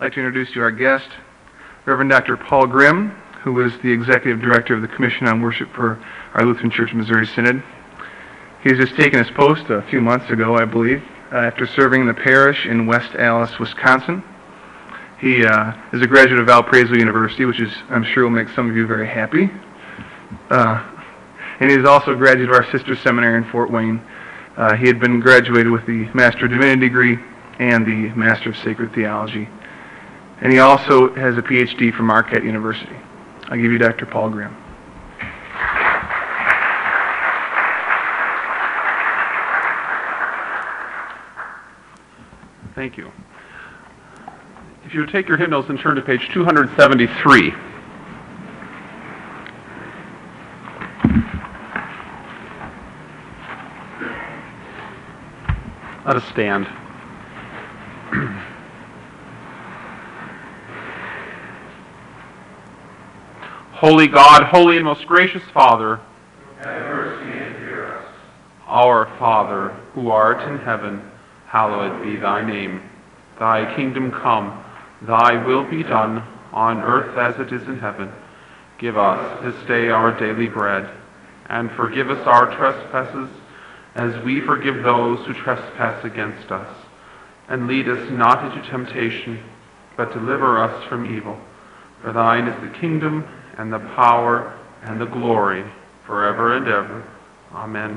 I'd like to introduce to you our guest, Reverend Dr. Paul Grimm, who is the Executive Director of the Commission on Worship for our Lutheran Church Missouri Synod. He's just taken his post a few months ago, I believe, after serving the parish in West Allis, Wisconsin. He is a graduate of Valparaiso University, which is, I'm sure, will make some of you very happy. And he is also a graduate of our sister seminary in Fort Wayne. He had been graduated with the Master of Divinity degree and the Master of Sacred Theology. And he also has a PhD from Marquette University. I'll give you Dr. Paul Grimm. Thank you. If you would take your hymnals and turn to page 273. Let us stand. Holy God, holy and most gracious Father, have mercy and hear us. Our Father, who art in heaven, hallowed be thy name. Thy kingdom come, thy will be done, on earth as it is in heaven. Give us this day our daily bread, and forgive us our trespasses, as we forgive those who trespass against us. And lead us not into temptation, but deliver us from evil. For thine is the kingdom, and the power, and the glory, forever and ever. Amen.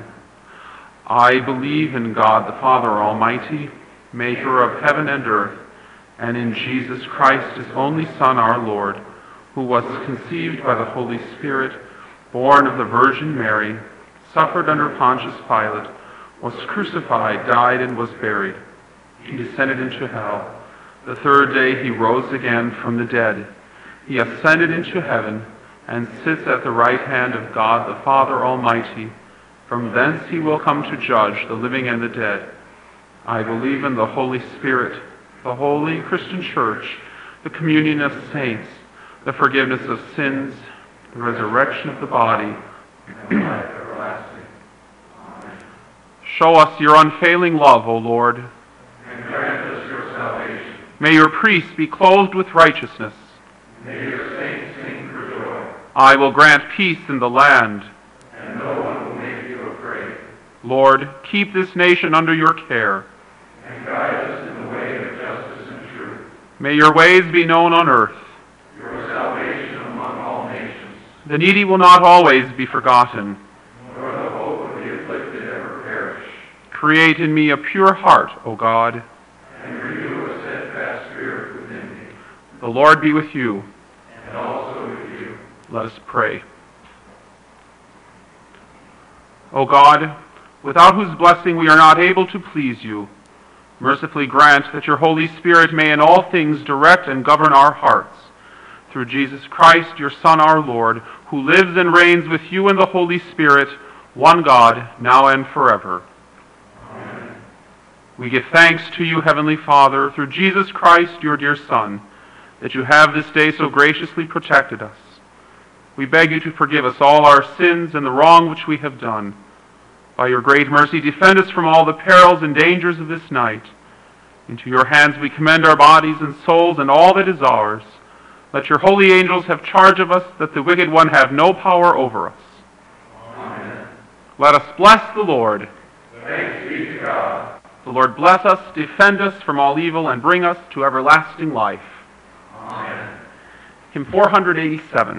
I believe in God the Father Almighty, maker of heaven and earth, and in Jesus Christ, his only Son, our Lord, who was conceived by the Holy Spirit, born of the Virgin Mary, suffered under Pontius Pilate, was crucified, died, and was buried. He descended into hell. The third day he rose again from the dead. He ascended into heaven and sits at the right hand of God the Father Almighty. From thence he will come to judge the living and the dead. I believe in the Holy Spirit, the holy Christian Church, the communion of saints, the forgiveness of sins, the resurrection of the body, and life everlasting. Amen. Show us your unfailing love, O Lord, and grant us your salvation. May your priests be clothed with righteousness. May your saints sing for joy. I will grant peace in the land, and no one will make you afraid. Lord, keep this nation under your care, and guide us in the way of justice and truth. May your ways be known on earth. Your salvation among all nations. The needy will not always be forgotten, nor the hope of the afflicted ever perish. Create in me a pure heart, O God, and renew a steadfast spirit within me. The Lord be with you. And also with you. Let us pray. O God, without whose blessing we are not able to please you, mercifully grant that your Holy Spirit may in all things direct and govern our hearts. Through Jesus Christ, your Son, our Lord, who lives and reigns with you in the Holy Spirit, one God, now and forever. Amen. We give thanks to you, Heavenly Father, through Jesus Christ, your dear Son, that you have this day so graciously protected us. We beg you to forgive us all our sins and the wrong which we have done. By your great mercy, defend us from all the perils and dangers of this night. Into your hands we commend our bodies and souls and all that is ours. Let your holy angels have charge of us, that the wicked one have no power over us. Amen. Let us bless the Lord. Thanks be to God. The Lord bless us, defend us from all evil, and bring us to everlasting life. Amen. Hymn 487.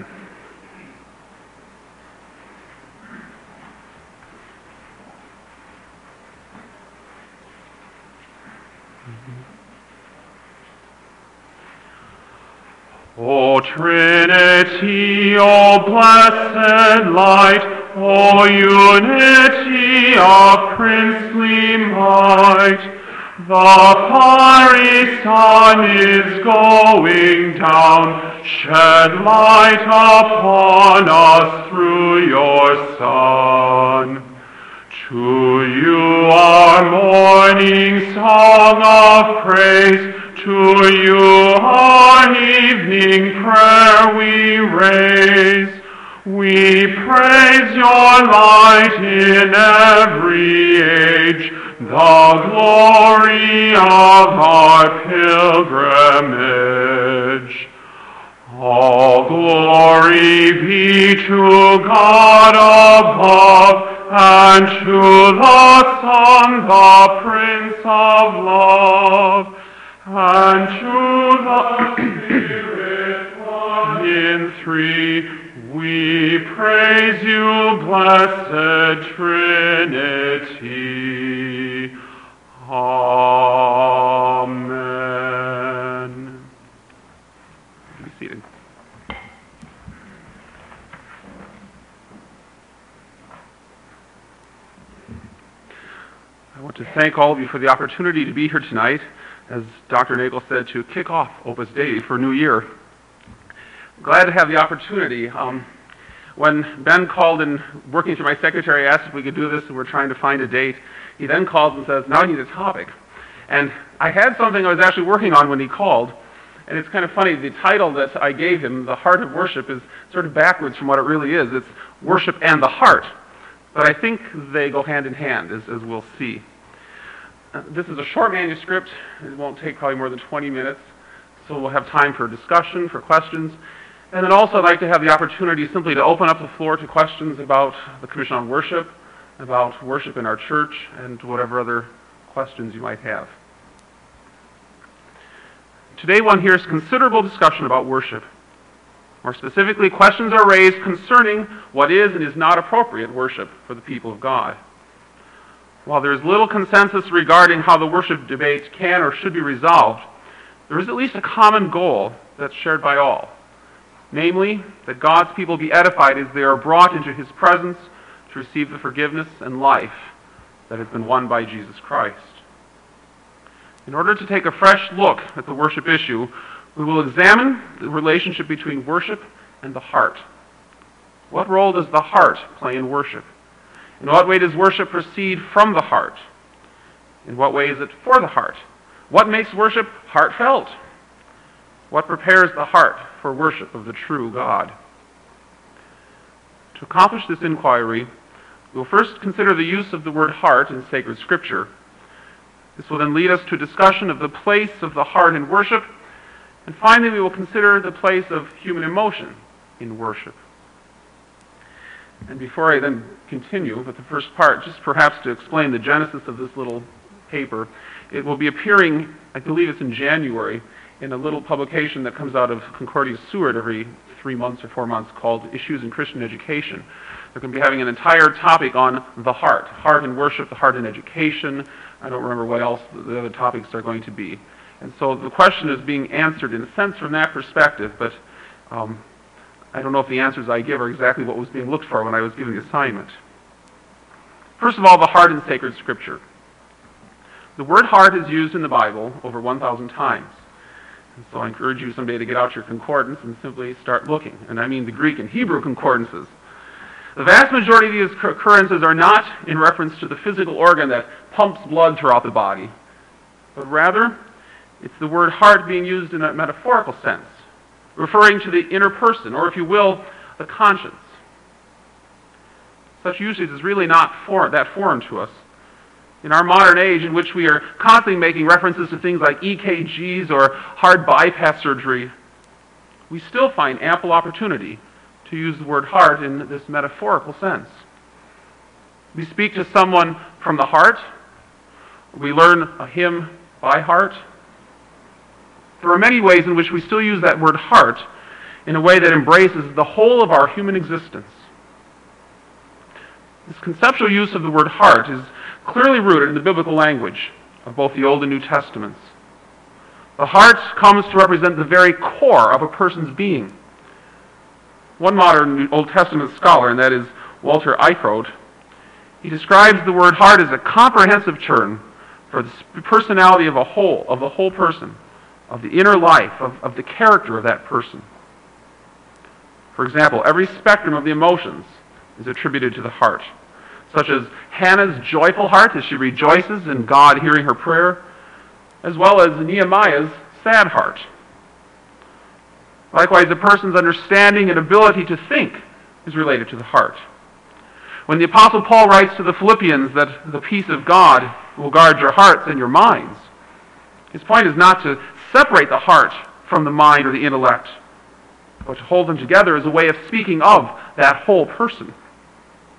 O Trinity, O blessed light, O unity of princely might, the fiery sun is going down. Shed light upon us through your Son. To you our morning song of praise, to you our evening prayer we raise. We praise your light in every age, the glory of our pilgrimage. to the Spirit, one in three, we praise you, blessed Trinity. Amen. Be seated. I want to thank all of you for the opportunity to be here tonight, as Dr. Nagel said, to kick off Opus Dei for New Year. Glad to have the opportunity. When Ben called and working through my secretary asked if we could do this and we're trying to find a date, he then calls and says, now I need a topic. And I had something I was actually working on when he called, and it's kind of funny, the title that I gave him, The Heart of Worship, is sort of backwards from what it really is. It's Worship and the Heart. But I think they go hand in hand, as we'll see. This is a short manuscript. It won't take probably more than 20 minutes, so we'll have time for discussion, for questions. And then also I'd like to have the opportunity simply to open up the floor to questions about the Commission on Worship, about worship in our church, and whatever other questions you might have. Today one hears considerable discussion about worship. More specifically, questions are raised concerning what is and is not appropriate worship for the people of God. While there is little consensus regarding how the worship debate can or should be resolved, there is at least a common goal that's shared by all. Namely, that God's people be edified as they are brought into His presence to receive the forgiveness and life that has been won by Jesus Christ. In order to take a fresh look at the worship issue, we will examine the relationship between worship and the heart. What role does the heart play in worship? In what way does worship proceed from the heart? In what way is it for the heart? What makes worship heartfelt? What prepares the heart for worship of the true God? To accomplish this inquiry, we will first consider the use of the word heart in sacred scripture. This will then lead us to a discussion of the place of the heart in worship, and finally we will consider the place of human emotion in worship. And before I then continue with the first part, just perhaps to explain the genesis of this little paper, it will be appearing, I believe it's in January, in a little publication that comes out of Concordia Seward every 3 months or 4 months called Issues in Christian Education. They're going to be having an entire topic on the heart in worship, the heart in education. I don't remember what else the other topics are going to be. And so the question is being answered in a sense from that perspective, but I don't know if the answers I give are exactly what was being looked for when I was giving the assignment. First of all, the heart in sacred scripture. The word heart is used in the Bible over 1,000 times. And so I encourage you someday to get out your concordance and simply start looking. And I mean the Greek and Hebrew concordances. The vast majority of these occurrences are not in reference to the physical organ that pumps blood throughout the body, but rather it's the word heart being used in a metaphorical sense, referring to the inner person, or if you will, the conscience. Such usage is really not that foreign to us. In our modern age, in which we are constantly making references to things like EKGs or heart bypass surgery, we still find ample opportunity to use the word heart in this metaphorical sense. We speak to someone from the heart. We learn a hymn by heart. There are many ways in which we still use that word heart in a way that embraces the whole of our human existence. This conceptual use of the word heart is clearly rooted in the biblical language of both the Old and New Testaments. The heart comes to represent the very core of a person's being. One modern Old Testament scholar, and that is Walter Eichrodt, he describes the word heart as a comprehensive term for the personality of the whole person, of the inner life, of the character of that person. For example, every spectrum of the emotions is attributed to the heart, such as Hannah's joyful heart as she rejoices in God hearing her prayer, as well as Nehemiah's sad heart. Likewise, a person's understanding and ability to think is related to the heart. When the Apostle Paul writes to the Philippians that the peace of God will guard your hearts and your minds, his point is not to separate the heart from the mind or the intellect, but to hold them together as a way of speaking of that whole person.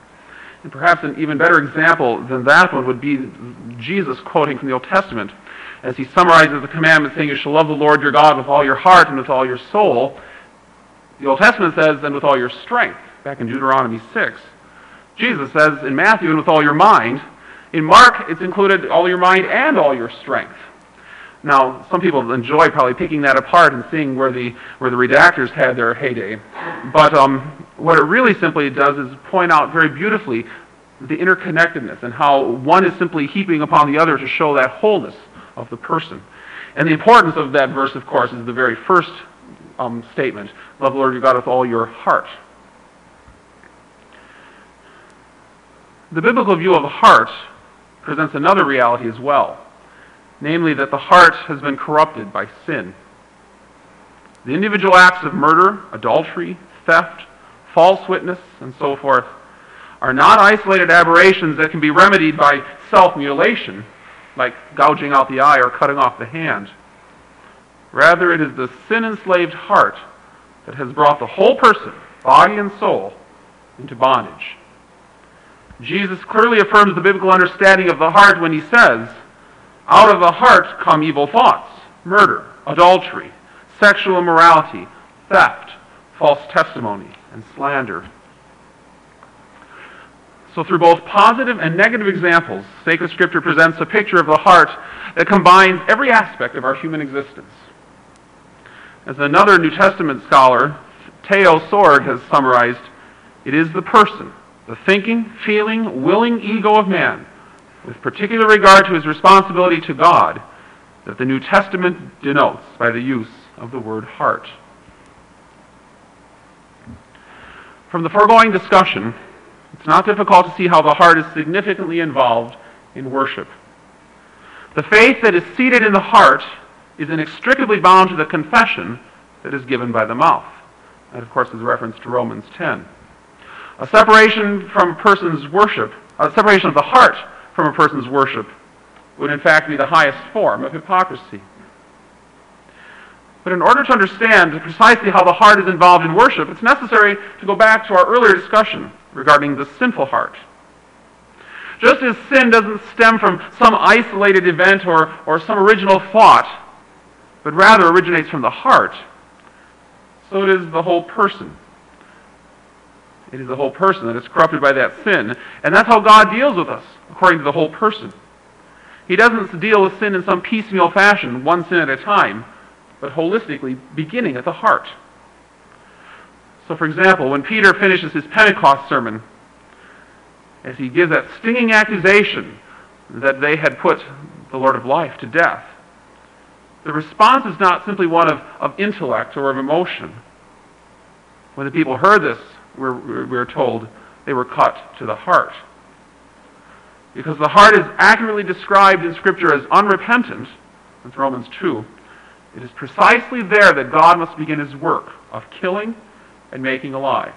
And perhaps an even better example than that one would be Jesus quoting from the Old Testament, as he summarizes the commandment saying, you shall love the Lord your God with all your heart and with all your soul, the Old Testament says, and with all your strength, back in Deuteronomy 6. Jesus says in Matthew, and with all your mind. In Mark, it's included all your mind and all your strength. Now, some people enjoy probably picking that apart and seeing where the redactors had their heyday. But what it really simply does is point out very beautifully the interconnectedness and how one is simply heaping upon the other to show that wholeness of the person. And the importance of that verse, of course, is the very first statement, love the Lord your God with all your heart. The biblical view of the heart presents another reality as well, namely that the heart has been corrupted by sin. The individual acts of murder, adultery, theft, false witness, and so forth are not isolated aberrations that can be remedied by self-mutilation, like gouging out the eye or cutting off the hand. Rather, it is the sin-enslaved heart that has brought the whole person, body and soul, into bondage. Jesus clearly affirms the biblical understanding of the heart when he says, out of the heart come evil thoughts, murder, adultery, sexual immorality, theft, false testimony, and slander. So through both positive and negative examples, sacred Scripture presents a picture of the heart that combines every aspect of our human existence. As another New Testament scholar, Theo Sorg, has summarized, it is the person, the thinking, feeling, willing ego of man, with particular regard to his responsibility to God, that the New Testament denotes by the use of the word heart. From the foregoing discussion, it's not difficult to see how the heart is significantly involved in worship. The faith that is seated in the heart is inextricably bound to the confession that is given by the mouth. That, of course, is a reference to Romans 10. A separation from a person's worship, a separation of the heart from a person's worship would in fact be the highest form of hypocrisy. But in order to understand precisely how the heart is involved in worship, it's necessary to go back to our earlier discussion regarding the sinful heart. Just as sin doesn't stem from some isolated event or some original thought, but rather originates from the heart, so it is the whole person. It is the whole person that is corrupted by that sin. And that's how God deals with us, according to the whole person. He doesn't deal with sin in some piecemeal fashion, one sin at a time, but holistically, beginning at the heart. So, for example, when Peter finishes his Pentecost sermon, as he gives that stinging accusation that they had put the Lord of life to death, the response is not simply one of intellect or of emotion. When the people heard this, we're told they were cut to the heart. Because the heart is accurately described in Scripture as unrepentant, that's Romans 2, it is precisely there that God must begin his work of killing and making alive.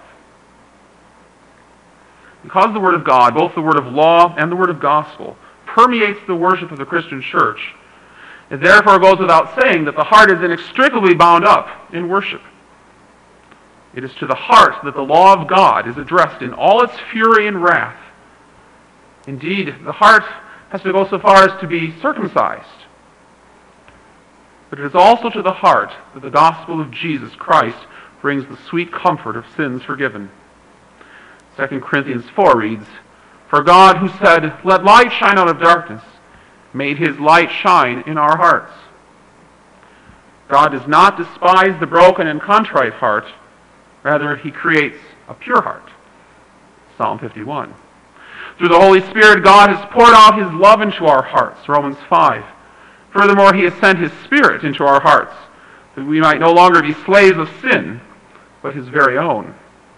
Because the Word of God, both the Word of law and the Word of gospel, permeates the worship of the Christian church, it therefore goes without saying that the heart is inextricably bound up in worship. It is to the heart that the law of God is addressed in all its fury and wrath. Indeed, the heart has to go so far as to be circumcised. But it is also to the heart that the gospel of Jesus Christ brings the sweet comfort of sins forgiven. 2 Corinthians 4 reads, "For God, who said, 'Let light shine out of darkness,' made his light shine in our hearts." God does not despise the broken and contrite heart. Rather, he creates a pure heart. Psalm 51. Through the Holy Spirit, God has poured out his love into our hearts. Romans 5. Furthermore, he has sent his Spirit into our hearts, that we might no longer be slaves of sin, but his very own.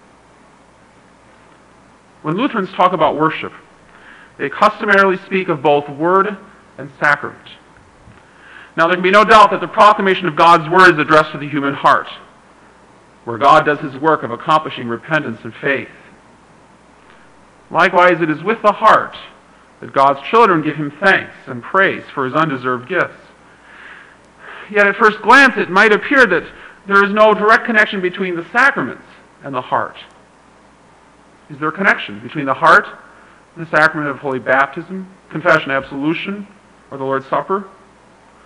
When Lutherans talk about worship, they customarily speak of both word and sacrament. Now, there can be no doubt that the proclamation of God's word is addressed to the human heart, where God does his work of accomplishing repentance and faith. Likewise, it is with the heart that God's children give him thanks and praise for his undeserved gifts. Yet at first glance, it might appear that there is no direct connection between the sacraments and the heart. Is there a connection between the heart and the sacrament of holy baptism, confession, absolution, or the Lord's Supper?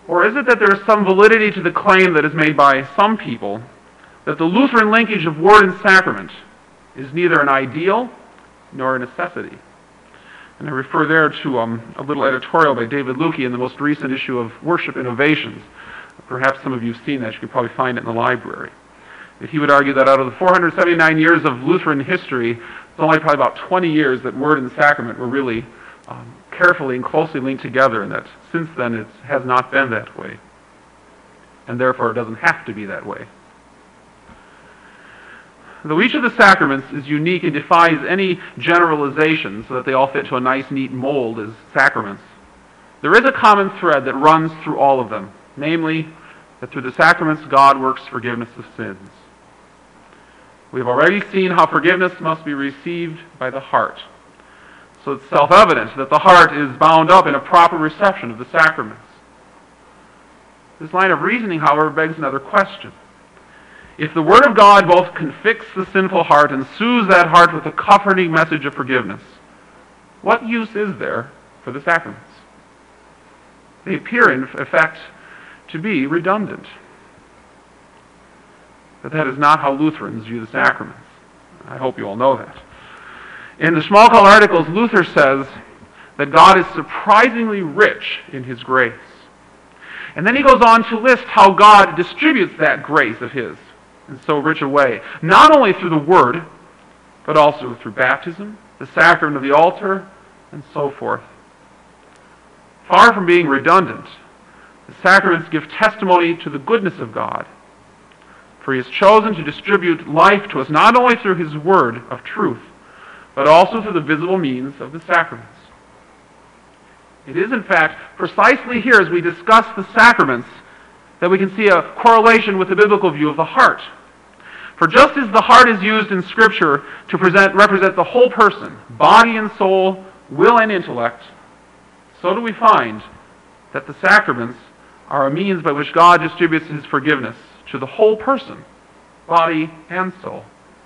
Or is it that there is some validity to the claim that is made by some people that the Lutheran linkage of word and sacrament is neither an ideal nor a necessity? And I refer there to a little editorial by David Lukey in the most recent issue of Worship Innovations. Perhaps some of you have seen that. You could probably find it in the library. That he would argue that out of the 479 years of Lutheran history, it's only probably about 20 years that word and sacrament were really carefully and closely linked together, and that since then it has not been that way. And therefore it doesn't have to be that way. Though each of the sacraments is unique and defies any generalization so that they all fit to a nice, neat mold as sacraments, there is a common thread that runs through all of them, namely that through the sacraments God works forgiveness of sins. We have already seen how forgiveness must be received by the heart. So it's self-evident that the heart is bound up in a proper reception of the sacraments. This line of reasoning, however, begs another question. If the Word of God both convicts the sinful heart and soothes that heart with a comforting message of forgiveness, what use is there for the sacraments? They appear, in effect, to be redundant. But that is not how Lutherans view the sacraments. I hope you all know that. In the Schmalkald Articles, Luther says that God is surprisingly rich in His grace. And then he goes on to list how God distributes that grace of His in so rich a way, not only through the Word, but also through baptism, the sacrament of the altar, and so forth. Far from being redundant, the sacraments give testimony to the goodness of God, for He has chosen to distribute life to us not only through His Word of truth, but also through the visible means of the sacraments. It is, in fact, precisely here as we discuss the sacraments that we can see a correlation with the biblical view of the heart. For just as the heart is used in Scripture to represent the whole person, body and soul, will and intellect, so do we find that the sacraments are a means by which God distributes His forgiveness to the whole person, body and soul.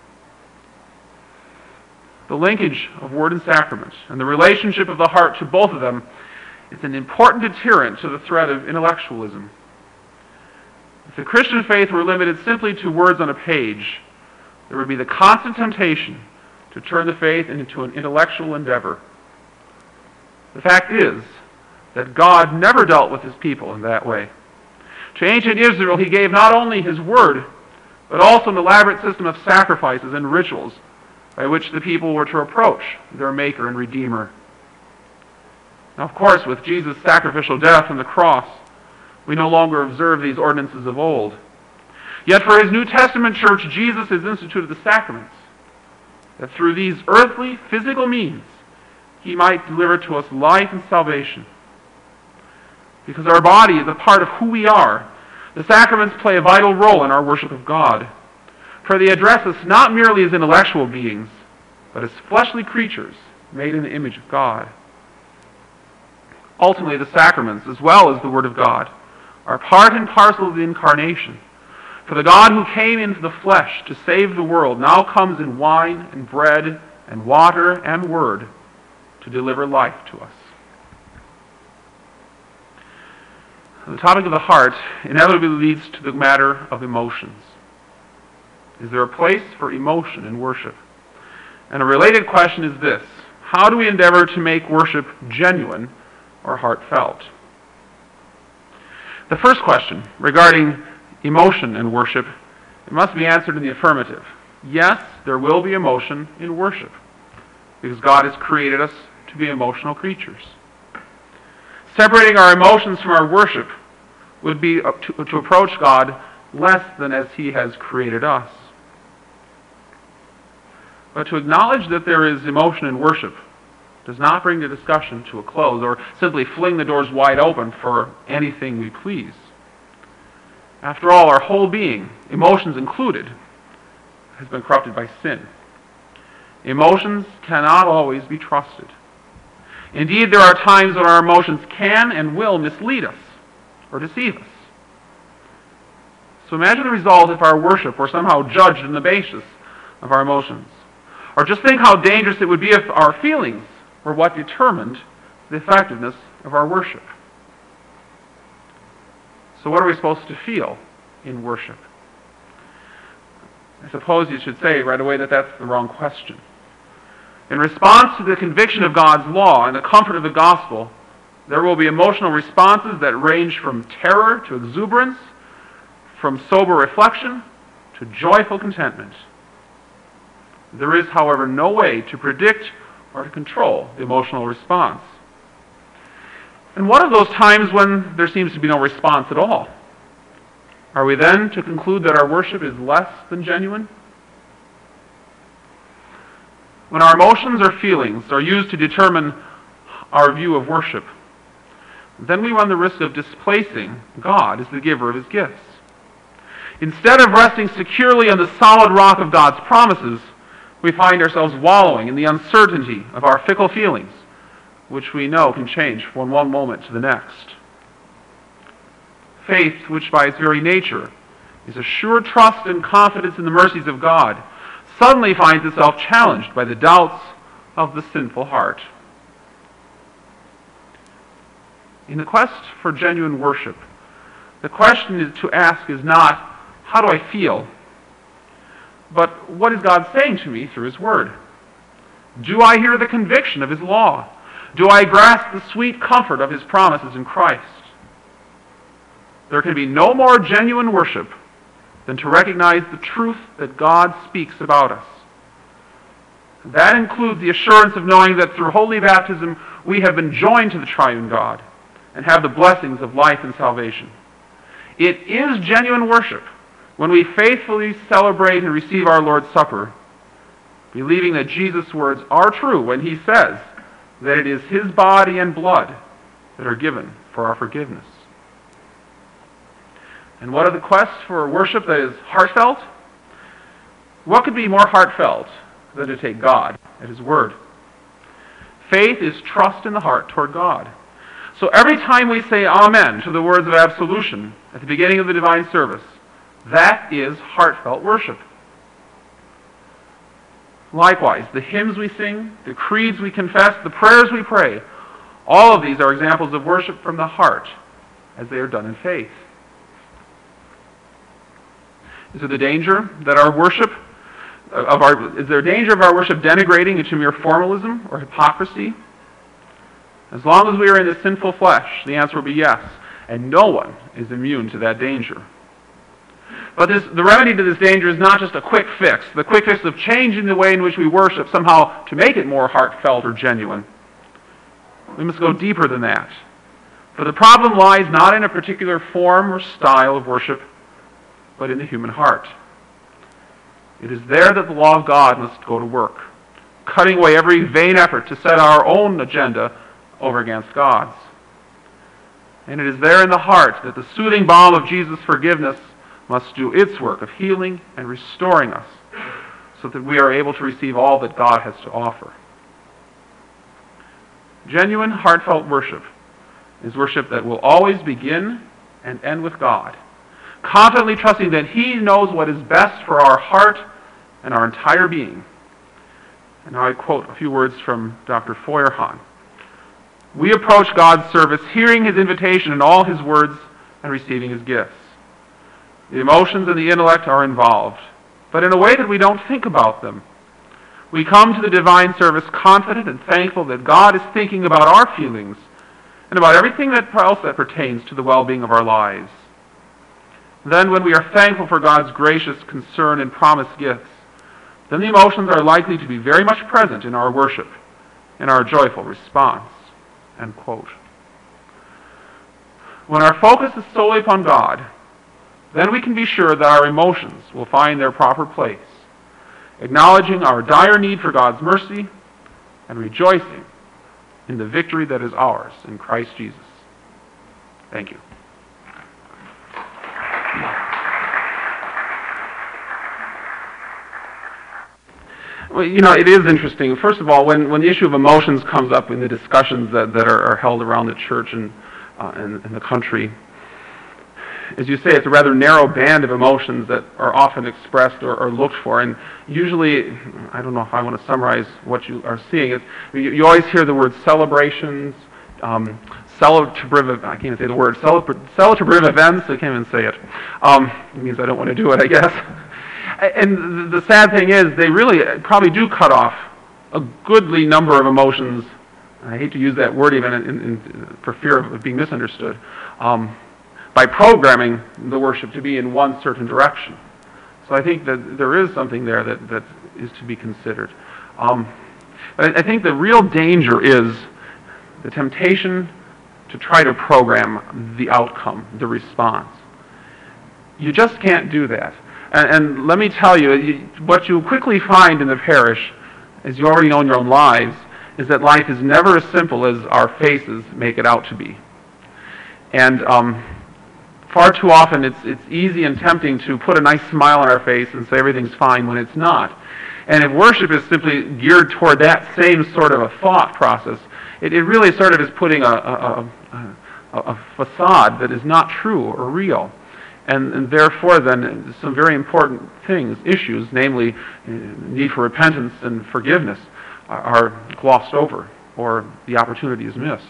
The linkage of word and sacrament and the relationship of the heart to both of them is an important deterrent to the threat of intellectualism. If the Christian faith were limited simply to words on a page, there would be the constant temptation to turn the faith into an intellectual endeavor. The fact is that God never dealt with His people in that way. To ancient Israel, He gave not only His Word, but also an elaborate system of sacrifices and rituals by which the people were to approach their Maker and Redeemer. Now, of course, with Jesus' sacrificial death on the cross, we no longer observe these ordinances of old. Yet for His New Testament church, Jesus has instituted the sacraments, that through these earthly, physical means, He might deliver to us life and salvation. Because our body is a part of who we are, the sacraments play a vital role in our worship of God. For they address us not merely as intellectual beings, but as fleshly creatures made in the image of God. Ultimately, the sacraments, as well as the Word of God, are part and parcel of the Incarnation. For the God who came into the flesh to save the world now comes in wine and bread and water and Word to deliver life to us. The topic of the heart inevitably leads to the matter of emotions. Is there a place for emotion in worship? And a related question is this: how do we endeavor to make worship genuine or heartfelt? The first question regarding emotion in worship, it must be answered in the affirmative. Yes, there will be emotion in worship, because God has created us to be emotional creatures. Separating our emotions from our worship would be to approach God less than as He has created us. But to acknowledge that there is emotion in worship does not bring the discussion to a close or simply fling the doors wide open for anything we please. After all, our whole being, emotions included, has been corrupted by sin. Emotions cannot always be trusted. Indeed, there are times when our emotions can and will mislead us or deceive us. So imagine the result if our worship were somehow judged on the basis of our emotions. Or just think how dangerous it would be if our feelings were what determined the effectiveness of our worship. So what are we supposed to feel in worship? I suppose you should say right away that that's the wrong question. In response to the conviction of God's law and the comfort of the gospel, there will be emotional responses that range from terror to exuberance, from sober reflection to joyful contentment. There is, however, no way to predict or to control the emotional response. And what of those times when there seems to be no response at all? Are we then to conclude that our worship is less than genuine? When our emotions or feelings are used to determine our view of worship, then we run the risk of displacing God as the giver of his gifts. Instead of resting securely on the solid rock of God's promises, we find ourselves wallowing in the uncertainty of our fickle feelings, which we know can change from one moment to the next. Faith, which by its very nature is a sure trust and confidence in the mercies of God, suddenly finds itself challenged by the doubts of the sinful heart. In the quest for genuine worship, the question to ask is not, how do I feel? But what is God saying to me through his word? Do I hear the conviction of his law? Do I grasp the sweet comfort of his promises in Christ? There can be no more genuine worship than to recognize the truth that God speaks about us. That includes the assurance of knowing that through holy baptism we have been joined to the triune God and have the blessings of life and salvation. It is genuine worship when we faithfully celebrate and receive our Lord's Supper, believing that Jesus' words are true when he says that it is his body and blood that are given for our forgiveness. And what of the quest for worship that is heartfelt? What could be more heartfelt than to take God at his word? Faith is trust in the heart toward God. So every time we say amen to the words of absolution at the beginning of the divine service, that is heartfelt worship. Likewise, the hymns we sing, the creeds we confess, the prayers we pray, all of these are examples of worship from the heart as they are done in faith. Is there danger of our worship denigrating into mere formalism or hypocrisy? As long as we are in the sinful flesh, the answer will be yes, and no one is immune to that danger. But the remedy to this danger is not just a quick fix, the quick fix of changing the way in which we worship somehow to make it more heartfelt or genuine. We must go deeper than that. For the problem lies not in a particular form or style of worship, but in the human heart. It is there that the law of God must go to work, cutting away every vain effort to set our own agenda over against God's. And it is there in the heart that the soothing balm of Jesus' forgiveness must do its work of healing and restoring us so that we are able to receive all that God has to offer. Genuine, heartfelt worship is worship that will always begin and end with God, confidently trusting that he knows what is best for our heart and our entire being. And now I quote a few words from Dr. Feuerhahn. We approach God's service hearing his invitation in all his words and receiving his gifts. The emotions and the intellect are involved, but in a way that we don't think about them. We come to the divine service confident and thankful that God is thinking about our feelings and about everything else that pertains to the well-being of our lives. Then when we are thankful for God's gracious concern and promised gifts, then the emotions are likely to be very much present in our worship, in our joyful response. End quote. When our focus is solely upon God, then we can be sure that our emotions will find their proper place, acknowledging our dire need for God's mercy and rejoicing in the victory that is ours in Christ Jesus. Thank you. Well, it is interesting. First of all, when the issue of emotions comes up in the discussions that are held around the church and in the country, as you say, it's a rather narrow band of emotions that are often expressed or looked for. And usually, I don't know if I want to summarize what you are seeing. You always hear the word celebrations, celebrative, I can't even say the word, celebrative events, I can't even say it. It means I don't want to do it, I guess. And the sad thing is, they really probably do cut off a goodly number of emotions. I hate to use that word even for fear of being misunderstood, by programming the worship to be in one certain direction. So I think that there is something there that is to be considered. But I think the real danger is the temptation to try to program the outcome, the response. You just can't do that. And let me tell you, what you quickly find in the parish, as you already know in your own lives, is that life is never as simple as our faces make it out to be. And far too often it's easy and tempting to put a nice smile on our face and say everything's fine when it's not. And if worship is simply geared toward that same sort of a thought process, it really sort of is putting a facade that is not true or real. And therefore then some very important things, issues, namely need for repentance and forgiveness, are glossed over, or the opportunity is missed.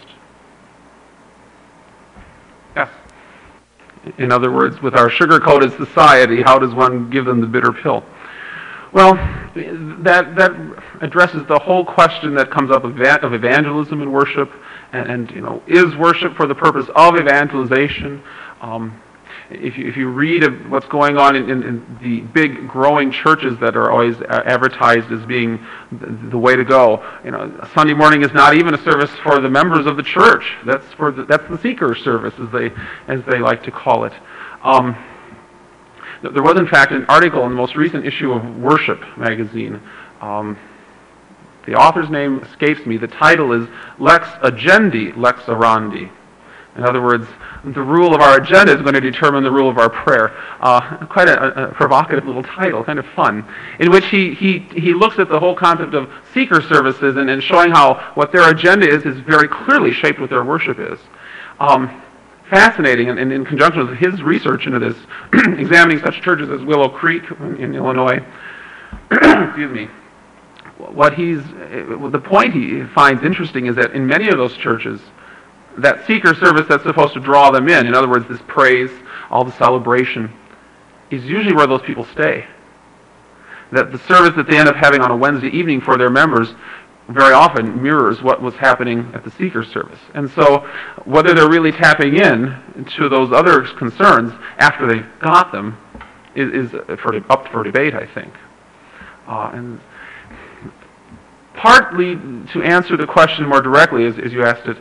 Yes? In other words, with our sugar-coated society, how does one give them the bitter pill? Well, that addresses the whole question that comes up of evangelism in worship, and is worship for the purpose of evangelization? If you read of what's going on in the big growing churches that are always advertised as being the way to go, Sunday morning is not even a service for the members of the church. That's the seeker service, as they like to call it. There was, in fact, an article in the most recent issue of Worship magazine. The author's name escapes me. The title is Lex Agendi, Lex Orandi. In other words, the rule of our agenda is going to determine the rule of our prayer. Quite a provocative little title, kind of fun, in which he looks at the whole concept of seeker services and showing how what their agenda is very clearly shaped what their worship is. Fascinating, and in conjunction with his research into this, examining such churches as Willow Creek in Illinois, excuse me, the point he finds interesting is that in many of those churches, that seeker service that's supposed to draw them in other words, this praise, all the celebration, is usually where those people stay. That the service that they end up having on a Wednesday evening for their members very often mirrors what was happening at the seeker service. And so whether they're really tapping in to those other concerns after they've got them is up for debate, I think. And partly to answer the question more directly, as you asked it,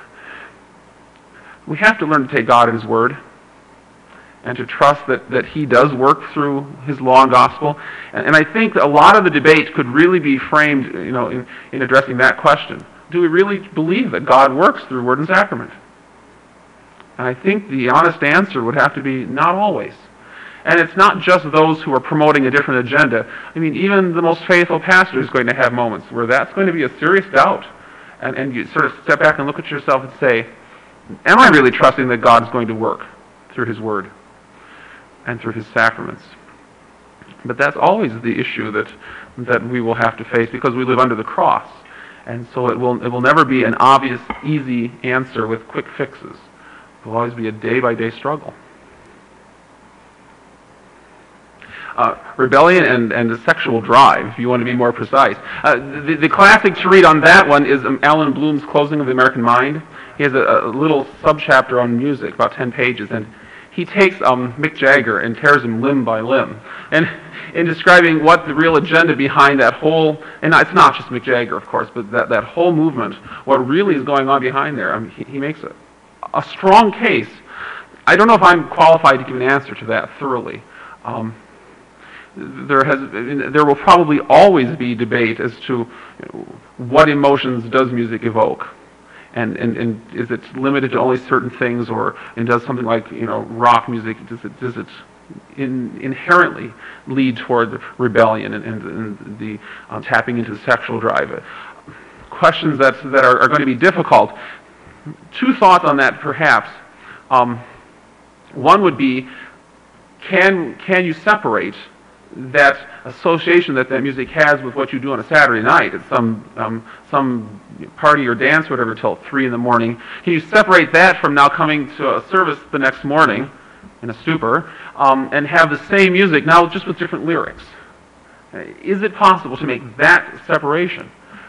we have to learn to take God at His word and to trust that He does work through His law and gospel. And I think that a lot of the debate could really be framed in addressing that question. Do we really believe that God works through word and sacrament? And I think the honest answer would have to be not always. And it's not just those who are promoting a different agenda. I mean, even the most faithful pastor is going to have moments where that's going to be a serious doubt. And you sort of step back and look at yourself and say, am I really trusting that God's going to work through His word and through His sacraments? But that's always the issue that we will have to face because we live under the cross. And so it will never be an obvious, easy answer with quick fixes. It will always be a day-by-day struggle. Rebellion and the sexual drive, if you want to be more precise. The classic to read on that one is Alan Bloom's Closing of the American Mind. He has a little subchapter on music, about 10 pages, and he takes Mick Jagger and tears him limb by limb. And in describing what the real agenda behind that whole, and it's not just Mick Jagger, of course, but that whole movement, what really is going on behind there, he makes a strong case. I don't know if I'm qualified to give an answer to that thoroughly. There will probably always be debate as to what emotions does music evoke. And is it limited to only certain things, and does something like rock music, does it inherently lead toward rebellion and the tapping into the sexual drive? Questions that are going to be difficult. Two thoughts on that, perhaps. One would be, can you separate that association that music has with what you do on a Saturday night at some party or dance or whatever till 3 in the morning. Can you separate that from now coming to a service the next morning in a stupor and have the same music now just with different lyrics? Is it possible to make that separation?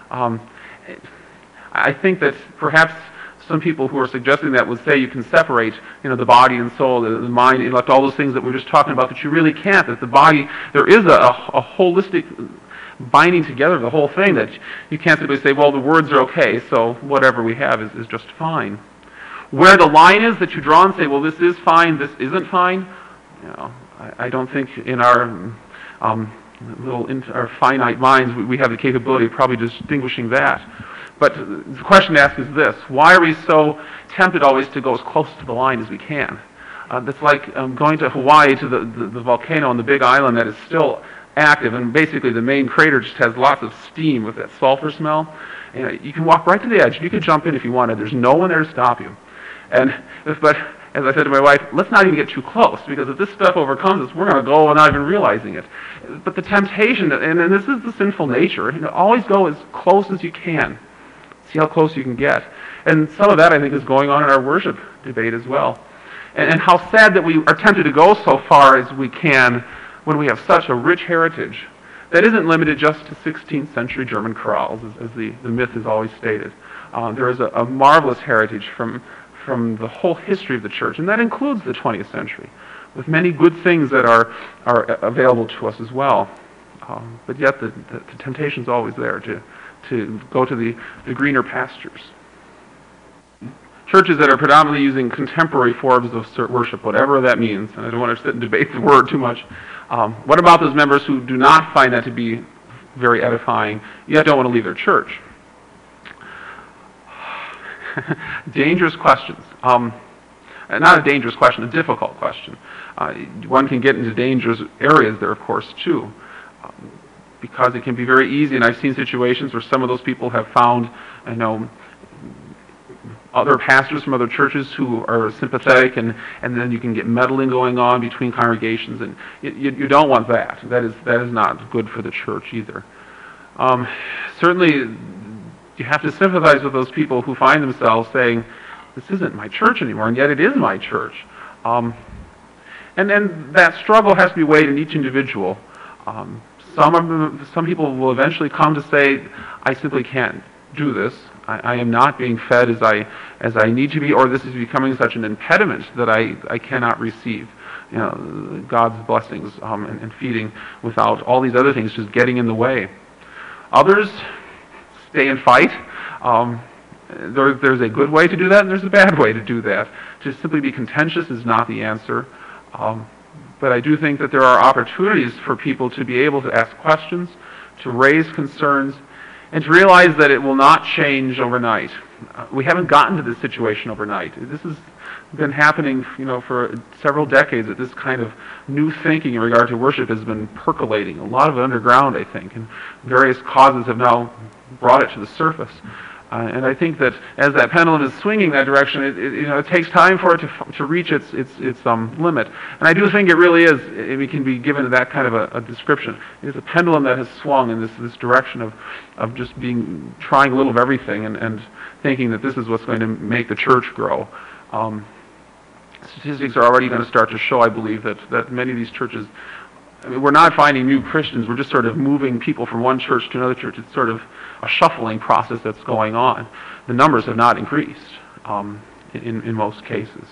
I think that perhaps some people who are suggesting that would say you can separate, the body and soul, the mind, intellect, all those things that we're just talking about, that you really can't. That the body, there is a holistic binding together of the whole thing, that you can't simply say, well, the words are okay, so whatever we have is just fine. Where the line is that you draw and say, well, this is fine, this isn't fine, I don't think in our our finite minds we have the capability of probably distinguishing that. But the question to ask is this: why are we so tempted always to go as close to the line as we can? That's like going to Hawaii to the volcano on the Big Island that is still active, and basically the main crater just has lots of steam with that sulfur smell. You can walk right to the edge. You can jump in if you wanted. There's no one there to stop you. But as I said to my wife, let's not even get too close, because if this stuff overcomes us, we're going to go without even realizing it. But the temptation, and this is the sinful nature, always go as close as you can. See how close you can get. And some of that, I think, is going on in our worship debate as well. And how sad that we are tempted to go so far as we can when we have such a rich heritage that isn't limited just to 16th century German chorales, as the myth is always stated. There is a marvelous heritage from the whole history of the church, and that includes the 20th century, with many good things that are available to us as well. But yet the temptation is always there to go to the greener pastures. Churches that are predominantly using contemporary forms of worship, whatever that means, and I don't want to sit and debate the word too much. What about those members who do not find that to be very edifying, yet don't want to leave their church? Dangerous questions. Not a dangerous question, a difficult question. One can get into dangerous areas there, of course, too. Because it can be very easy, and I've seen situations where some of those people have found, other pastors from other churches who are sympathetic, and then you can get meddling going on between congregations, and you don't want that. That is not good for the church either. Certainly, you have to sympathize with those people who find themselves saying, this isn't my church anymore, and yet it is my church. And then that struggle has to be weighed in each individual. Some people will eventually come to say, I simply can't do this. I am not being fed as I need to be, or this is becoming such an impediment that I cannot receive God's blessings and feeding without all these other things just getting in the way. Others stay and fight. There's a good way to do that, and there's a bad way to do that. To simply be contentious is not the answer. But I do think that there are opportunities for people to be able to ask questions, to raise concerns, and to realize that it will not change overnight. We haven't gotten to this situation overnight. This has been happening, for several decades, that this kind of new thinking in regard to worship has been percolating. A lot of it underground, I think, and various causes have now brought it to the surface. And I think that as that pendulum is swinging that direction, it takes time for it to reach its limit. And I do think it really is. It can be given that kind of a description. It is a pendulum that has swung in this direction of just trying a little of everything and thinking that this is what's going to make the church grow. Statistics are already going to start to show, I believe, that many of these churches, we're not finding new Christians. We're just sort of moving people from one church to another church. It's sort of a shuffling process that's going on. The numbers have not increased in most cases.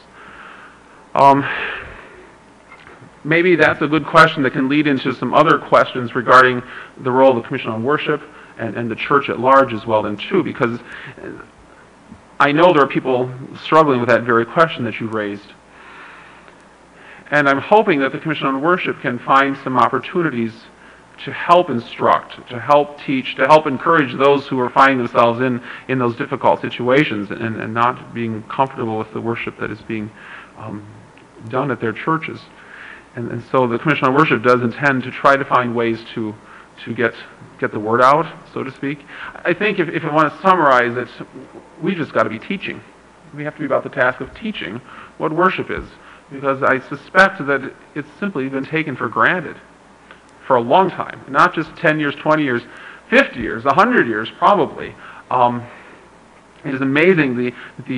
Maybe that's a good question that can lead into some other questions regarding the role of the Commission on Worship and the church at large as well, then too, because I know there are people struggling with that very question that you raised. And I'm hoping that the Commission on Worship can find some opportunities to help instruct, to help teach, to help encourage those who are finding themselves in those difficult situations and not being comfortable with the worship that is being done at their churches. And so the Commission on Worship does intend to try to find ways to get the word out, so to speak. I think if I want to summarize it, we just got to be teaching. We have to be about the task of teaching what worship is, because I suspect that it's simply been taken for granted. for a long time, not just 10 years, 20 years, 50 years, 100 years probably. It is amazing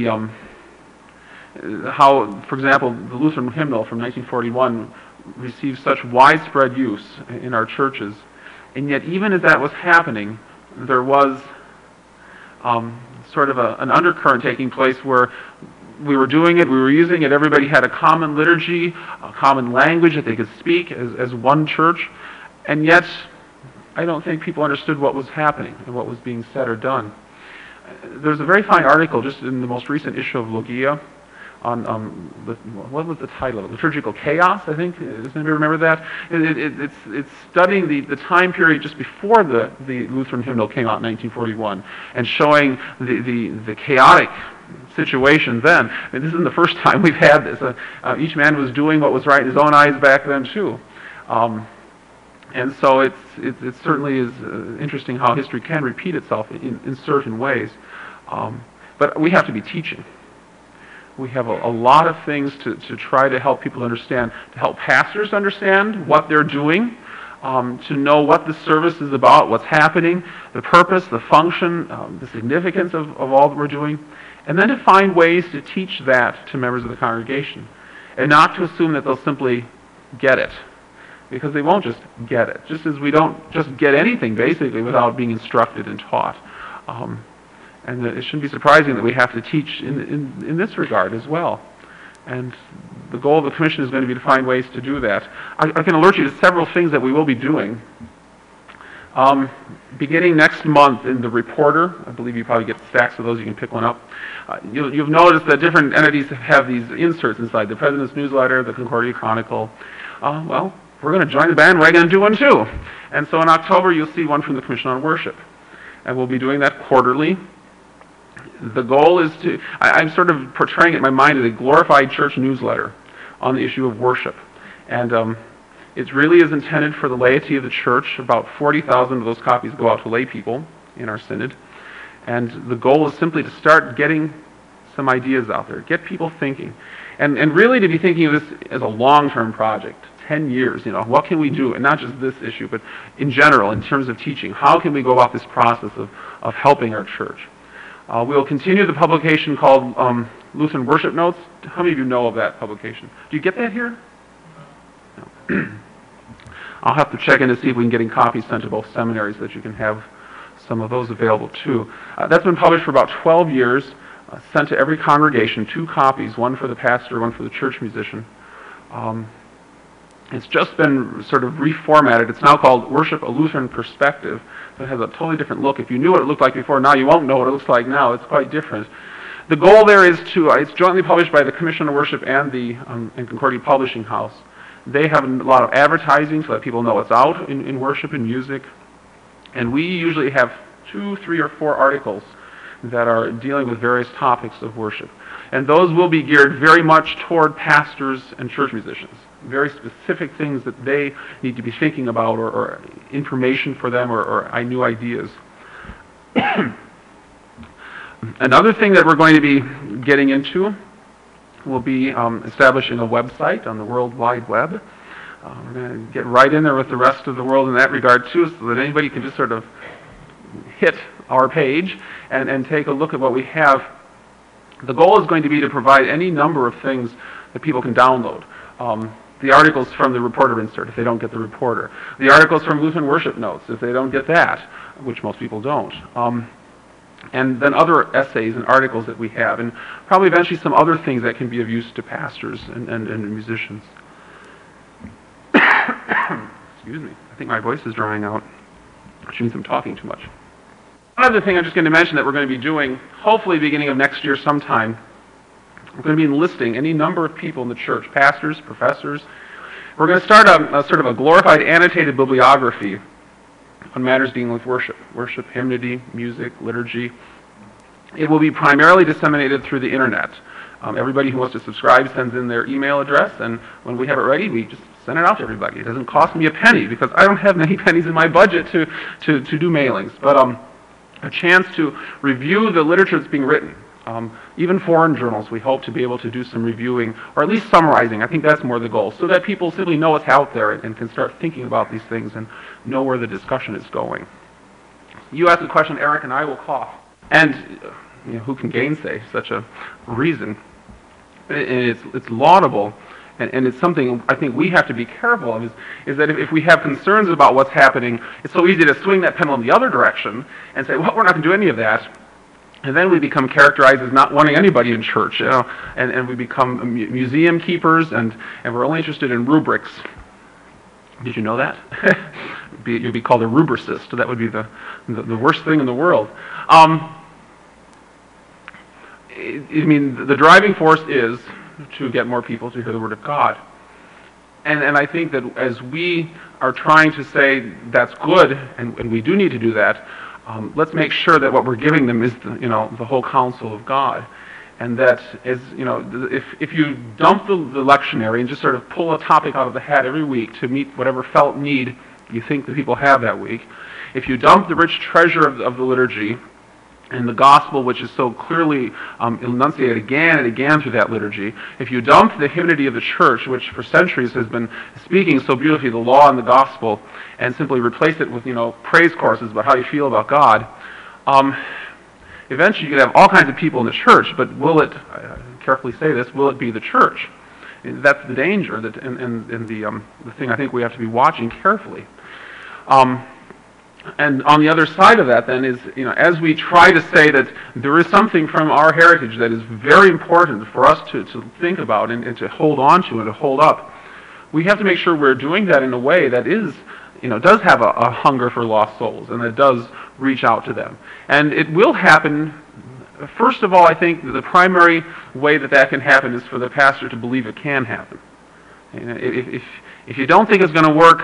how, for example, the Lutheran hymnal from 1941 received such widespread use in our churches, and yet even as that was happening, there was sort of an undercurrent taking place where we were doing it, we were using it, everybody had a common liturgy, a common language that they could speak as one church, and yet I don't think people understood what was happening and what was being said or done. There's a very fine article just in the most recent issue of Logia on, what was the title of it? Liturgical Chaos, I think. Does anybody remember that? It's studying the time period just before the Lutheran hymnal came out in 1941 and showing the chaotic situation then. I mean, this isn't the first time we've had this. Each man was doing what was right in his own eyes back then too. And so it certainly is interesting how history can repeat itself in certain ways. But we have to be teaching. We have a lot of things to try to help people understand, to help pastors understand what they're doing, to know what the service is about, what's happening, the purpose, the function, the significance of all that we're doing, and then to find ways to teach that to members of the congregation, and not to assume that they'll simply get it, because they won't just get it, just as we don't just get anything, basically, without being instructed and taught. And it shouldn't be surprising that we have to teach in this regard as well. And the goal of the Commission is going to be to find ways to do that. I can alert you to several things that we will be doing. Beginning next month in the Reporter, I believe you probably get stacks of those, you can pick one up. You've noticed that different entities have these inserts inside, the President's Newsletter, the Concordia Chronicle. Well, we're going to join the bandwagon and do one too. And so in October you'll see one from the Commission on Worship. And we'll be doing that quarterly. The goal is to, I'm sort of portraying it in my mind as a glorified church newsletter on the issue of worship. And it really is intended for the laity of the church. About 40,000 of those copies go out to lay people in our synod. And the goal is simply to start getting some ideas out there, get people thinking. And really to be thinking of this as a long-term project, 10 years, what can we do? And not just this issue, but in general, in terms of teaching. How can we go about this process of helping our church? We'll continue the publication called Lutheran Worship Notes. How many of you know of that publication? Do you get that here? No. I'll have to check in to see if we can get copies sent to both seminaries so that you can have some of those available too. That's been published for about 12 years, sent to every congregation, 2 copies, one for the pastor, one for the church musician. It's just been sort of reformatted. It's now called Worship, a Lutheran Perspective. So it has a totally different look. If you knew what it looked like before, now you won't know what it looks like now. It's quite different. The goal there is to, it's jointly published by the Commission on Worship and the and Concordia Publishing House. They have a lot of advertising so that people know it's out in worship and music. And we usually have 2, 3, or 4 articles that are dealing with various topics of worship. And those will be geared very much toward pastors and church musicians. Very specific things that they need to be thinking about, or information for them, or new ideas. Another thing that we're going to be getting into will be establishing a website on the World Wide Web. We're going to get right in there with the rest of the world in that regard too, so that anybody can just sort of hit our page and take a look at what we have. The goal is going to be to provide any number of things that people can download. The articles from the Reporter insert, if they don't get the Reporter. The articles from Lutheran Worship Notes, if they don't get that, which most people don't. And then other essays and articles that we have, and probably eventually some other things that can be of use to pastors and musicians. Excuse me. I think my voice is drying out, which means I'm talking too much. One other thing I'm just going to mention that we're going to be doing, hopefully beginning of next year sometime, we're going to be enlisting any number of people in the church, pastors, professors. We're going to start a sort of a glorified annotated bibliography on matters dealing with worship, hymnody, music, liturgy. It will be primarily disseminated through the internet. Everybody who wants to subscribe sends in their email address, and when we have it ready, we just send it out to everybody. It doesn't cost me a penny, because I don't have many pennies in my budget to do mailings. But a chance to review the literature that's being written, Even foreign journals, we hope to be able to do some reviewing, or at least summarizing. I think that's more the goal, so that people simply know what's out there and can start thinking about these things and know where the discussion is going. You asked a question, Eric, and I will cough. And who can gainsay such a reason? And it's laudable, and it's something I think we have to be careful of, is that if we have concerns about what's happening, it's so easy to swing that pendulum the other direction and say, well, we're not going to do any of that. And then we become characterized as not wanting anybody in church, and we become museum keepers, and we're only interested in rubrics. Did you know that? You'd be called a rubricist. That would be the worst thing in the world. The driving force is to get more people to hear the Word of God. And I think that as we are trying to say that's good, and we do need to do that, let's make sure that what we're giving them is the whole counsel of God. And that is, if you dump the lectionary and just sort of pull a topic out of the hat every week to meet whatever felt need you think the people have that week, if you dump the rich treasure of the liturgy and the gospel, which is so clearly enunciated again and again through that liturgy, if you dump the hymnody of the church, which for centuries has been speaking so beautifully the law and the gospel, and simply replace it with praise choruses about how you feel about God, eventually you could have all kinds of people in the church, but will it, I carefully say this, will it be the church? That's the danger, and the thing I think we have to be watching carefully. And on the other side of that then is, as we try to say that there is something from our heritage that is very important for us to think about and to hold on to and to hold up, we have to make sure we're doing that in a way that is, does have a hunger for lost souls, and that does reach out to them. And it will happen, first of all, I think the primary way that can happen is for the pastor to believe it can happen. If you don't think it's going to work,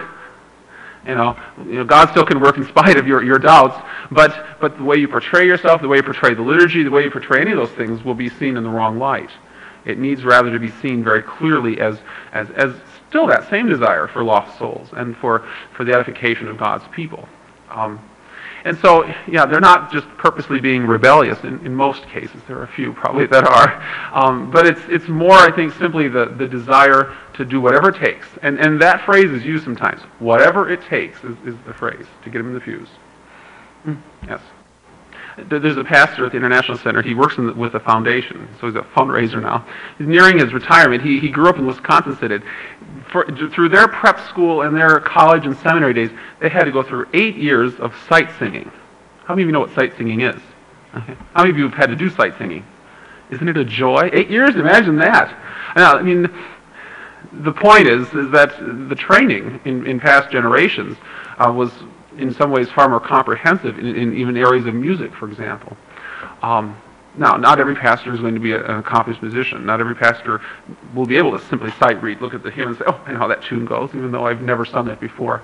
God still can work in spite of your doubts, but the way you portray yourself, the way you portray the liturgy, the way you portray any of those things will be seen in the wrong light. It needs rather to be seen very clearly as still that same desire for lost souls and for the edification of God's people. And so, they're not just purposely being rebellious in most cases. There are a few probably that are. But it's more, I think, simply the desire to do whatever it takes. And that phrase is used sometimes. Whatever it takes is the phrase to get them in the pews. Yes. There's a pastor at the International Center. He works with a foundation, so he's a fundraiser now. He's nearing his retirement. He grew up in Wisconsin City. Through their prep school and their college and seminary days, they had to go through 8 years of sight singing. How many of you know what sight singing is? Okay. How many of you have had to do sight singing? Isn't it a joy? 8 years? Imagine that. Now, the point is that the training in past generations was in some ways far more comprehensive in even areas of music, for example. Now, not every pastor is going to be an accomplished musician. Not every pastor will be able to simply sight read, look at the hymn and say, oh, I know how that tune goes, even though I've never sung it before.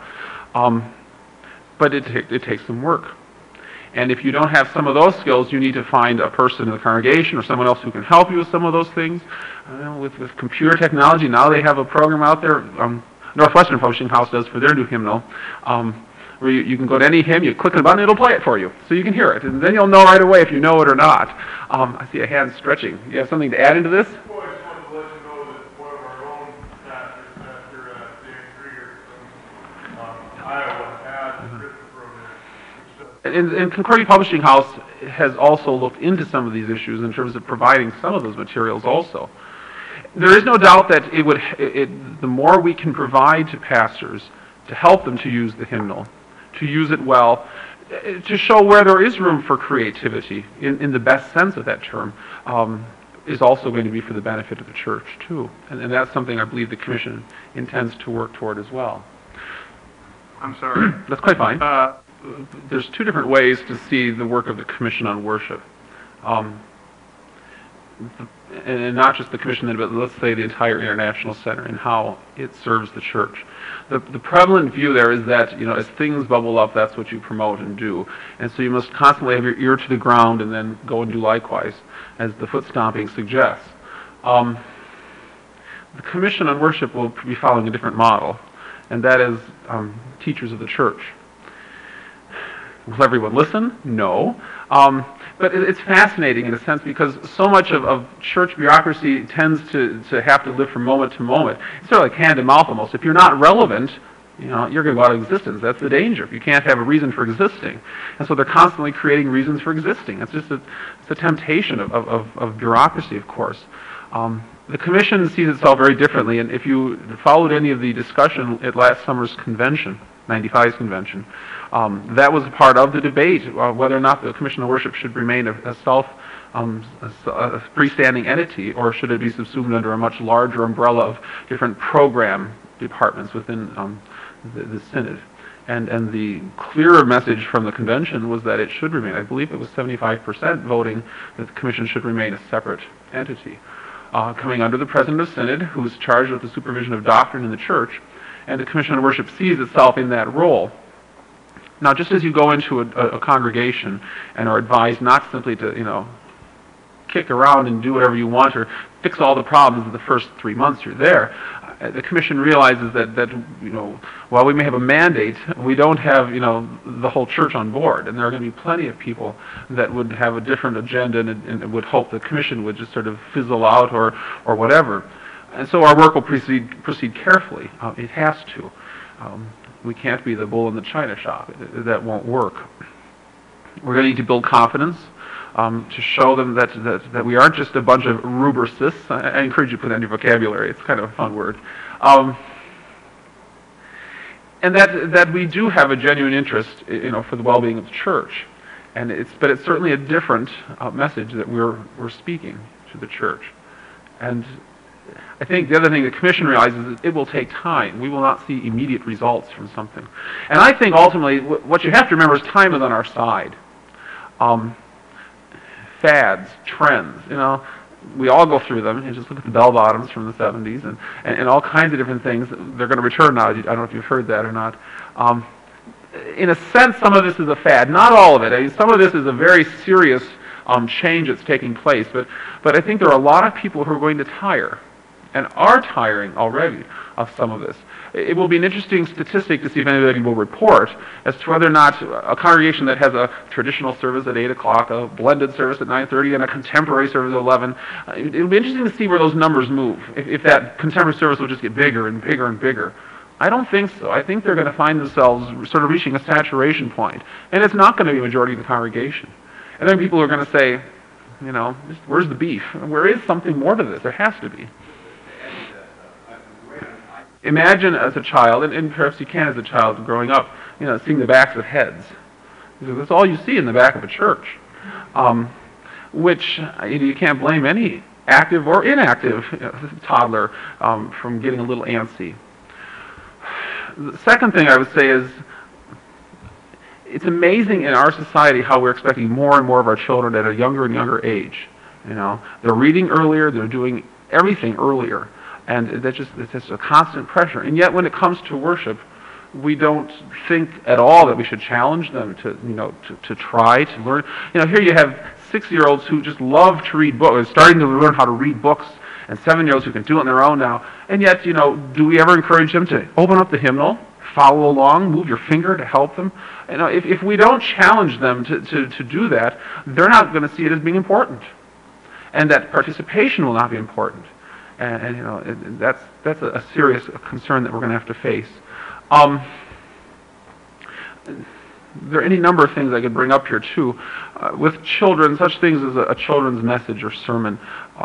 But it takes some work. And if you don't have some of those skills, you need to find a person in the congregation or someone else who can help you with some of those things. With computer technology, now they have a program out there, Northwestern Publishing House does for their new hymnal, where you can go to any hymn, you click on a button, it'll play it for you, so you can hear it. And then you'll know right away if you know it or not. I see a hand stretching. You have something to add into this? Well, I just wanted to let you know that one of our own pastors, Pastor Dan Krieger from Iowa, has written the program. And Concordia Publishing House has also looked into some of these issues in terms of providing some of those materials also. There is no doubt that the more we can provide to pastors to help them to use the hymnal, to use it well, to show where there is room for creativity, in the best sense of that term, is also going to be for the benefit of the church, too. And that's something I believe the Commission intends to work toward as well. I'm sorry. That's quite fine. There's two different ways to see the work of the Commission on Worship. And not just the Commission, but let's say the entire International Center and how it serves the church. The prevalent view there is that, as things bubble up, that's what you promote and do. And so you must constantly have your ear to the ground and then go and do likewise, as the foot stomping suggests. The Commission on Worship will be following a different model, and that is teachers of the church. Will everyone listen? No. But it's fascinating in a sense because so much of church bureaucracy tends to have to live from moment to moment. It's sort of like hand to mouth almost. If you're not relevant, you're going to go out of existence. That's the danger. If you can't have a reason for existing. And so they're constantly creating reasons for existing. It's just it's a temptation of bureaucracy, of course. The Commission sees itself very differently, and if you followed any of the discussion at last summer's convention, 95's convention, that was a part of the debate whether or not the Commission on Worship should remain a freestanding entity, or should it be subsumed under a much larger umbrella of different program departments within the Synod. And the clearer message from the convention was that it should remain. I believe it was 75% voting that the Commission should remain a separate entity, coming under the President of Synod, who is charged with the supervision of doctrine in the Church, and the Commission on Worship sees itself in that role. Now, just as you go into a congregation and are advised not simply to, kick around and do whatever you want or fix all the problems in the first 3 months you're there, the Commission realizes that while we may have a mandate, we don't have the whole church on board, and there are going to be plenty of people that would have a different agenda and would hope the Commission would just sort of fizzle out or whatever. And so our work will proceed carefully. It has to. We can't be the bull in the china shop. That won't work. We're going to need to build confidence. To show them that we aren't just a bunch of rubricists. I encourage you to put that in your vocabulary. It's kind of a fun word. And that we do have a genuine interest, for the well-being of the church. But it's certainly a different message that we're speaking to the church. And I think the other thing the Commission realizes is it will take time. We will not see immediate results from something. And I think ultimately what you have to remember is time is on our side. Fads, trends, we all go through them. You just look at the bell-bottoms from the 70s and all kinds of different things. They're going to return now. I don't know if you've heard that or not. In a sense, some of this is a fad. Not all of it. I mean, some of this is a very serious change that's taking place. But I think there are a lot of people who are going to tire and are tiring already of some of this. It will be an interesting statistic to see if anybody will report as to whether or not a congregation that has a traditional service at 8 o'clock, a blended service at 9:30, and a contemporary service at 11, it will be interesting to see where those numbers move, if that contemporary service will just get bigger and bigger and bigger. I don't think so. I think they're going to find themselves sort of reaching a saturation point, and it's not going to be a majority of the congregation. And then people are going to say, where's the beef? Where is something more to this? There has to be. Imagine as a child, and perhaps you can as a child growing up, seeing the backs of heads. That's all you see in the back of a church, which you can't blame any active or inactive toddler from getting a little antsy. The second thing I would say is it's amazing in our society how we're expecting more and more of our children at a younger and younger age. They're reading earlier, they're doing everything earlier. And it's just a constant pressure. And yet when it comes to worship, we don't think at all that we should challenge them to try to learn. Here you have 6-year-olds who just love to read books, starting to learn how to read books, and 7-year-olds who can do it on their own now. And yet, do we ever encourage them to open up the hymnal, follow along, move your finger to help them? If we don't challenge them to do that, they're not going to see it as being important. And that participation will not be important. And that's a serious concern that we're going to have to face. There are any number of things I could bring up here too. With children, such things as a children's message or sermon.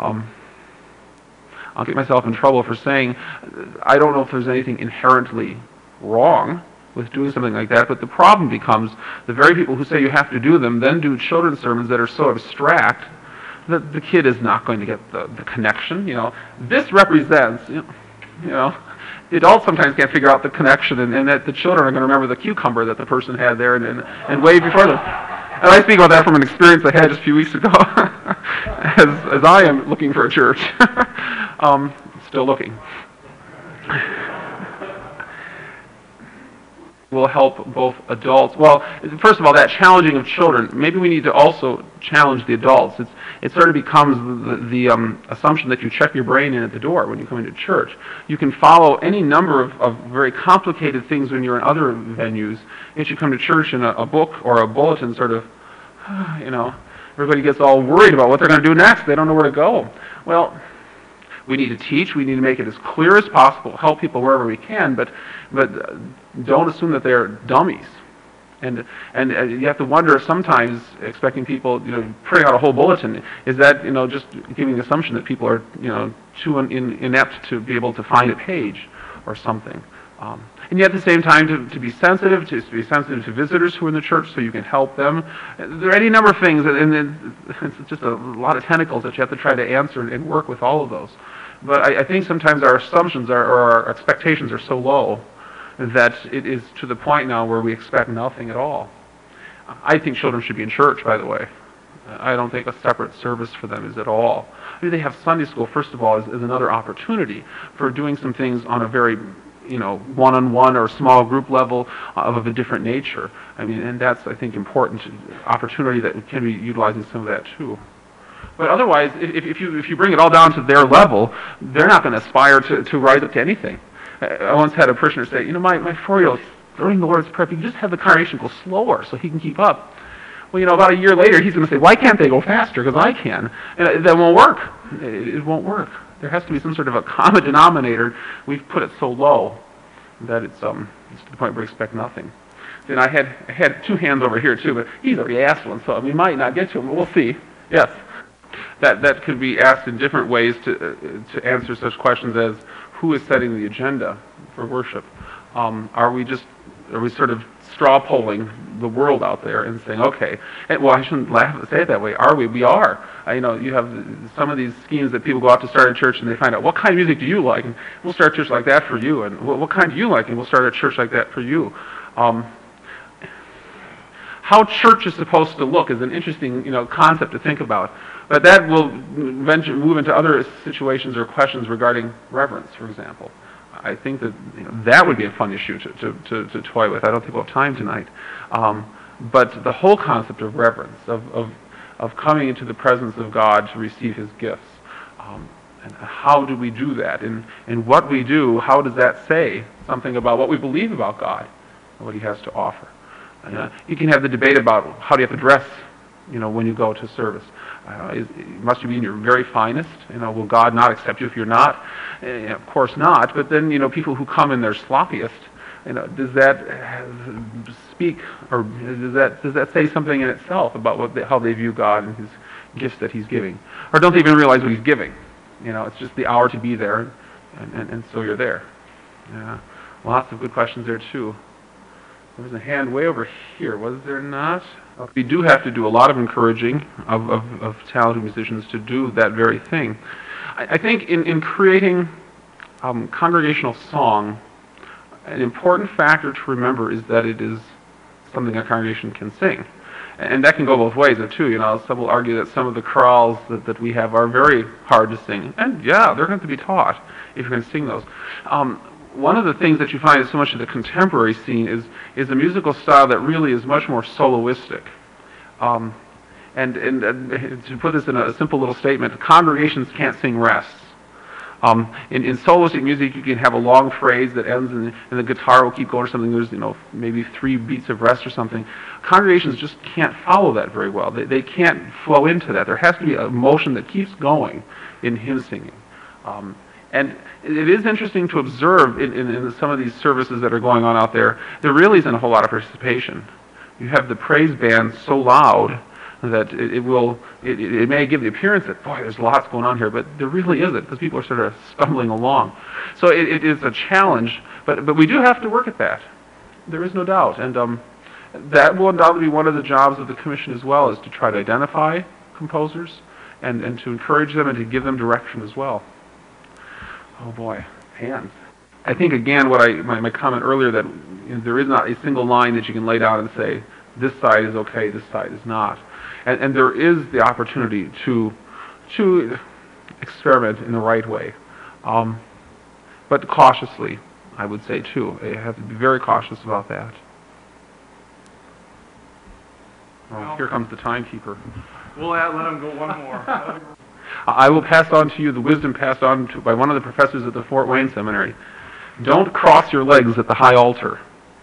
I'll get myself in trouble for saying I don't know if there's anything inherently wrong with doing something like that, but the problem becomes the very people who say you have to do them then do children's sermons that are so abstract that the kid is not going to get the connection. This represents, the adults sometimes can't figure out the connection, and that the children are going to remember the cucumber that the person had there and wave before them. And I speak about that from an experience I had just a few weeks ago, as I am looking for a church. Still looking. will help both adults. Well, first of all, that challenging of children, maybe we need to also challenge the adults. It sort of becomes the assumption that you check your brain in at the door when you come into church. You can follow any number of very complicated things when you're in other venues. If you come to church in a book or a bulletin, sort of, everybody gets all worried about what they're going to do next. They don't know where to go. Well, we need to teach. We need to make it as clear as possible, help people wherever we can, but don't assume that they're dummies. And you have to wonder sometimes, expecting people, printing out a whole bulletin, is that, just giving the assumption that people are, too inept to be able to find a page or something. And yet at the same time to be sensitive, to visitors who are in the church so you can help them. There are any number of things, and it's just a lot of tentacles that you have to try to answer and work with all of those. But I think sometimes our assumptions or our expectations are so low that it is to the point now where we expect nothing at all. I think children should be in church, by the way. I don't think a separate service for them is at all. I mean, they have Sunday school, first of all, as another opportunity for doing some things on a very one-on-one or small group level of a different nature. I mean, and that's, I think, important opportunity that can be utilizing some of that too. But otherwise, if you bring it all down to their level, they're not going to aspire to rise up to anything. I once had a parishioner say, my 4-year-old learning the Lord's Prayer, if you can just have the congregation go slower so he can keep up. Well, about a year later, he's going to say, why can't they go faster? Because I can. And that won't work. It won't work. There has to be some sort of a common denominator. We've put it so low that it's to the point where we expect nothing. Then I had 2 hands over here too, but he's already asked one, so we might not get to him, but we'll see. Yes. That could be asked in different ways to answer such questions as who is setting the agenda for worship? Are we sort of straw polling the world out there and saying, okay, well, I shouldn't say it that way. Are we? We are. You have some of these schemes that people go out to start a church and they find out, what kind of music do you like? And we'll start a church like that for you. And what kind do you like? And we'll start a church like that for you. How church is supposed to look is an interesting, concept to think about. But that will eventually move into other situations or questions regarding reverence, for example. I think that that would be a fun issue to toy with. I don't think we'll have time tonight. But the whole concept of reverence, of coming into the presence of God to receive His gifts, and how do we do that? And what we do, how does that say something about what we believe about God and what He has to offer? You can have the debate about how do you have to dress, when you go to service. Must you be in your very finest? Will God not accept you if you're not? Of course not. But then, people who come in their sloppiest, does that speak, or does that say something in itself about how they view God and His gifts that He's giving? Or don't they even realize what He's giving? It's just the hour to be there, and so you're there. Yeah. Lots of good questions there too. There was a hand way over here, was there not? We do have to do a lot of encouraging of talented musicians to do that very thing. I think in creating congregational song, an important factor to remember is that it is something a congregation can sing. And that can go both ways too. Some will argue that some of the chorales that we have are very hard to sing. And yeah, they're going to be taught if you're going to sing those. One of the things that you find so much in the contemporary scene is a musical style that really is much more soloistic. And to put this in a simple little statement, congregations can't sing rests. In soloistic music, you can have a long phrase that ends and the guitar will keep going or something. There's maybe 3 beats of rest or something. Congregations just can't follow that very well. They can't flow into that. There has to be a motion that keeps going in hymn singing. And it is interesting to observe in some of these services that are going on out there, there really isn't a whole lot of participation. You have the praise band so loud that it may give the appearance that, boy, there's lots going on here, but there really isn't, because people are sort of stumbling along. So it is a challenge, but we do have to work at that. There is no doubt. And that will undoubtedly be one of the jobs of the Commission as well, is to try to identify composers and to encourage them and to give them direction as well. Oh boy, hands. I think again my comment earlier that there is not a single line that you can lay down and say, this side is okay, this side is not. And there is the opportunity to experiment in the right way, but cautiously, I would say, too. You have to be very cautious about that. Oh, here comes the timekeeper. We'll let him go one more. I will pass on to you the wisdom passed on by one of the professors at the Fort Wayne Seminary. Don't cross your legs at the high altar.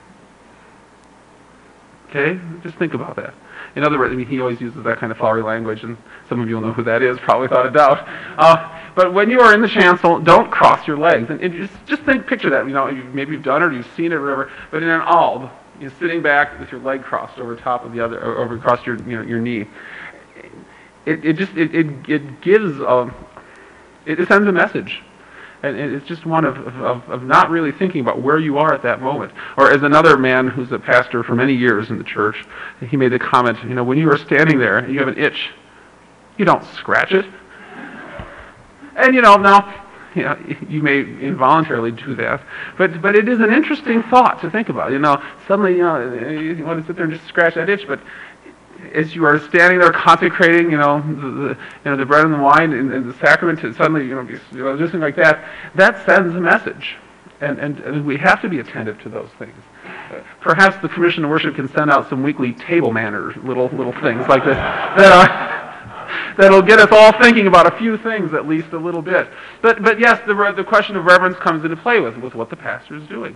Okay? Just think about that. In other words, I mean, he always uses that kind of flowery language, and some of you will know who that is, probably without a doubt. But when you are in the chancel, don't cross your legs. And just picture that. You know, maybe you've done it or you've seen it or whatever, but in an alb, you're sitting back with your leg crossed over top of the other, or over across your knee. It gives it sends a message, and it's just one of not really thinking about where you are at that moment. Or as another man who's a pastor for many years in the church, he made the comment, when you are standing there and you have an itch, you don't scratch it. And now you may involuntarily do that, but it is an interesting thought to think about. Suddenly you want to sit there and just scratch that itch, but as you are standing there consecrating, the bread and the wine and the sacrament, to suddenly, just things like that, that sends a message, and we have to be attentive to those things. Perhaps the Commission of Worship can send out some weekly table manners, little things like this, that'll get us all thinking about a few things at least a little bit. But yes, the question of reverence comes into play with what the pastor is doing.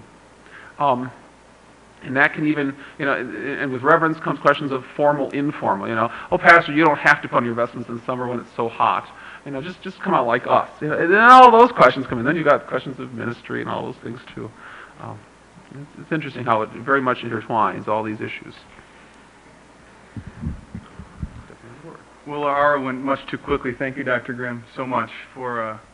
And that can even, and with reverence comes questions of formal, informal. Oh, pastor, you don't have to put on your vestments in summer when it's so hot. Just come out like us. And then all those questions come in. Then you got questions of ministry and all those things too. It's interesting how it very much intertwines all these issues. Well, our hour went much too quickly. Thank you, Dr. Grimm, so much for